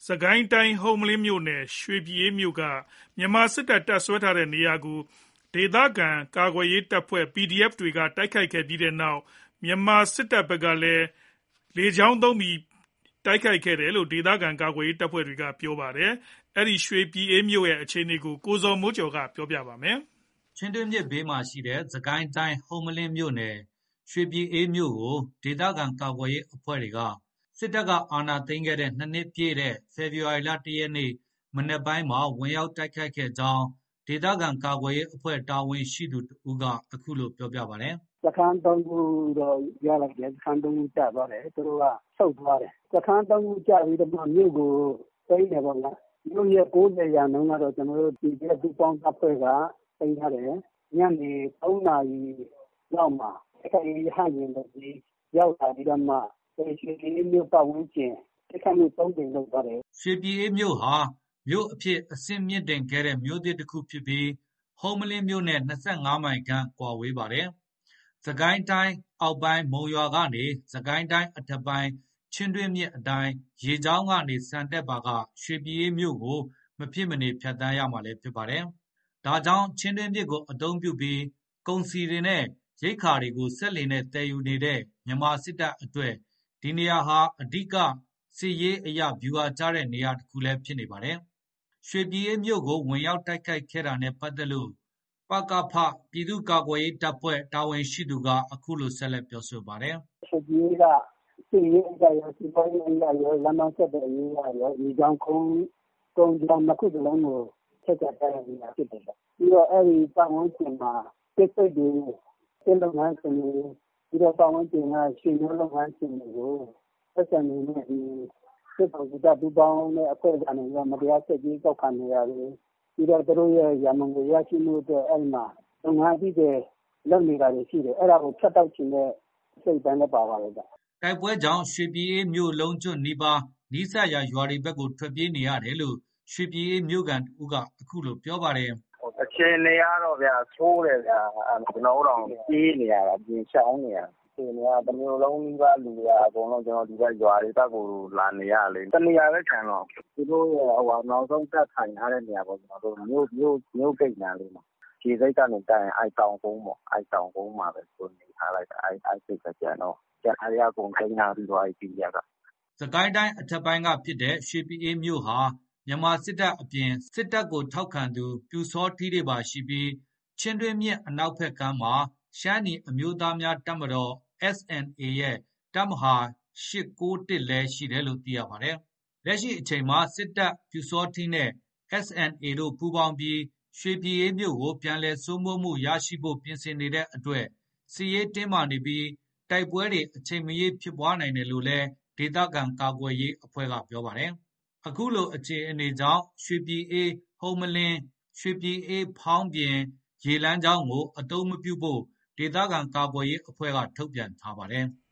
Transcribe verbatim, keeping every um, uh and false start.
စကိုင်းတိုင်းဟုမ္မလင်းမြို့နယ်ရွှေပြည်အေးမြို့ကမြန်မာစစ်တပ်တပ်စွဲထားတဲ့နေရာကိုဒေသခံကာကွယ်ရေးတပ်ဖွဲ့ ပီဒီအက်ဖ် တွေကတိုက်ခိုက်ခဲ့ပြီးနောက်မြန်မာစစ်တပ်ဘက်ကလည်းလေကြောင်းသုံးတိုက်ခိုက်ခဲ့တယ်လို့ဒေသခံကာကွယ်ရေးတပ်ဖွဲ့တွေကပြောပါတယ်။ အဲဒီရွှေပြည်အေးမြို့ရဲ့အခြေအနေကိုကိုဇော်မိုးကျော်ကပြောပြပါမယ်။ချင်းတွင်းမြစ်ဘေးမှာရှိတဲ့စကိုင်းတိုင်းဟုမ္မလင်းမြို့နယ်ရွှေပြည်အေးမြို့ကိုဒေသခံကာကွယ်ရေးအဖွဲ့တွေကစစ်တပ်ကအာဏာသိမ်းခဲ့တဲ့နှစ်နှစ်ပြည့်တဲ့ဖေဖော်ဝါရီလတရက်နေ့မနက်ပိုင်းမှာဝင်ရောက်တိုက်ခိုက်ခဲ့ကြောင်းဒေသခံကာကွယ်ရေးအဖွဲ့တာဝန်ရှိသူတဦးကအခုလိုပြောပြပါတယ်။စခန်းသုံးခုတော့ရလိုက်တယ်စခန်းသုံးခုကျသွားတယ်သူတို့ကဆုတ်သွားတယ်စခန်းသုံးခုကျပြီးတော့မြို့ကိုသိမ်းတယ်ပေါ့ဗျာမြို့ရဲ့ကိုးဆယ်ရာနှုန်းကတော့ကျွန်တော်တို့ဒီကပူပေါင်းတပ်ဖွဲ့ကသိမ်းရတယ်ညနေသုံးနာရီလောက်မှာအဲ့ဒီဟန်ရင်တို့ရောက်လာပြီးတော့မှရွှေပြည်အေးမြို့ပတ်ဝန်းကျင်တစ်ခါမျိုးသုံးကြိမ်လောက်သွားတယ်ရွှေပြည်အေးမြို့ဟာမြို့အဖြစ်အဆင့်မြင့်တင်ခဲ့တဲ့မြို့သစ်တစ်ခုဖြစ်ပြီးဟုမ္မလင်းမြို့နဲ့၂၅မိုင်ခန့်ကွာဝေးပါတယ်။စကိုင်းတိုင်းအောက်ပိုင်းမုံရွာကနေစကိုင်းတိုင်းအထက်ပိုင်းချင်းတွင်းမြစ်အတိုင်းရေကြောင်းကနေဆန်တက်ပါကရွှေပြည်အေးမြို့ကိုမဖြစ်မနေဖြတ်တန်းရမှာလည်းဖြစ်ပါတယ်။ဒါကြောင့်ချင်းတွင်းမြစ်ကိုအသုံးပြုပြီးကုန်စည်တွေနဲ့ရိက္ခာတွေကိုစက်လှေနဲ့သယ်ယူနေတဲ့မြန်မာစစ်တပ်အတွက်ဒီနေရာဟာအဓိကစစ်ရေးအရဗျူဟာကျတဲ့နေရာတစ်ခုလည်းဖြစ်နေပါတယ်။ရွှေပြည်အေးမြို့ကိုဝင်ရောက်တိုက်ခိုက်ခဲ့တာနဲ့ပတ်သက်လို့ပကဖပြည်သူ့ကာကွယ်ရေးတပ်ဖွဲ့တာဝန်ရှိသူကအခုလိုဆက်လက်ပြောဆိုပါတယ်။ရွှေပြည်အေးကစစ်ရေးအရရောစီးပွားရေးအရရောလမ်းမဆက်တဲ့အရေးအရရောဒီကြောင့်ကုန်းကုန်းကြောင်နှစ်ခုစလုံးကိုဆက်ကြတဲ့နေရာဖြစ်တယ်။ပြီးတော့အဲ့ဒီပတ်ဝန်းကျင်မှာစစ်စစ်တွေစစ်လုပ်ငန်းရှင်တွေပြီးတော့ပတ်ဝန်းကျင်ကရွှေမျိုးလုပ်ငန်းရှင်တွေကိုဆက်ဆံနေတဲ့ဒီစစ်ကောင်စီတပ်ပူပေါင်းတဲ့အဖွဲ့ကနေတော့မတရားဆက်ကြီးကောက်ခံနေရတယ်ပြီးတော့သူတို့ရဲ့ရမန်ကိုရရှိမှုအတွက်အဲ့ဒီမှာလုပ်ငန်းကြီးတွေလုပ်နေတာတွေရှိတယ်အဲ့ဒါကိုဖြတ်တောက်ခြင်းနဲ့စိတ်ပိုင်းနဲ့ပါပါလေဗျတိုက်ပွဲကြောင့်ရွှေပြည်အေးမြို့လုံးကျွတ်နီးပါးနီးစပ်ရာရွာတွေဘက်ကိုထွက်ပြေးနေရတယ်လို့ရွှေပြည်အေးမြို့ကန်တူကအခုလိုပြောပါတယ်အခြေအနေကတော့ဗျာဆိုးတယ်ဗျာကျွန်တော်တို့တော့ပြေးနေရတာပြင်ရှောင်းနေရဒီနေရာတစ်မျိုးလုံးနီးပါးလူတွေအကုန်လုံးကျွန်တော်ဒီဘက်ရွာတွေဘက်ကိုလာနေရလေတနေရာပဲခံတော့သူတို့ရဲ့ဟိုနောက်ဆုံးတက်ထိုင်ထားတဲ့နေရာပေါ့ကျွန်တော်တို့မြို့မြို့မြို့ကိတ်နာလေးမှာခြေစိတ်ကနေတိုင်အိုက်တောင်ကုန်းပေါ့အိုက်တောင်ကုန်းမှာပဲကိုနေထားလိုက်တာအိုက်အိုက်စိတ်ကကျန်တော့ကျန်အားရကုန်ထိန်းထားပြီးတော့အိုက်ပြည်ရကစကိုင်းတိုင်းအထက်ပိုင်းကဖြစ်တဲ့ရွှေပြည်အေးမြို့ဟာမြန်မာစစ်တပ်အပြင်စစ်တပ်ကိုထောက်ခံသူပြူစောထီးတွေပါရှိပြီးချင်းတွင်းမြစ်အနောက်ဘက်ကမ်းမှာရှမ်းနီအမျိုးသားများတပ်မတော် အက်စ် အန် အေ ရဲ့တပ်မဟာရှစ်ကိုးတစ်လည်းရှိတယ်လို့သိရပါတယ်။လက်ရှိအချိန်မှာစစ်တပ်ပြူစောထီးနဲ့ အက်စ် အန် အေ တို့ပူးပေါင်းပြီးရွှေပြည်အေးမြို့ကိုပြန်လည်စိုးမိုးမှုရရှိဖို့ပြင်ဆင်နေတဲ့အတွက်စစ်ရေးတင်းမာနေပြီးတိုက်ပွဲတွေအချိန်မရွေးဖြစ်ပွားနိုင်တယ်လို့လည်းဒေသခံကာကွယ်ရေးအဖွဲ့ကပြောပါတယ်။အခုလိုအခြေအနေကြောင့်ရွှေပြည်အေးဟုမ္မလင်းရွှေပြည်အေးဖောင်းပြင်ရေလမ်းကြောင်းကိုအသုံးမပြုဖို့ဒေသခံကာကွယ်ရေးအဖွဲ့ကထုတ်ပြန်ထားပါတယ်။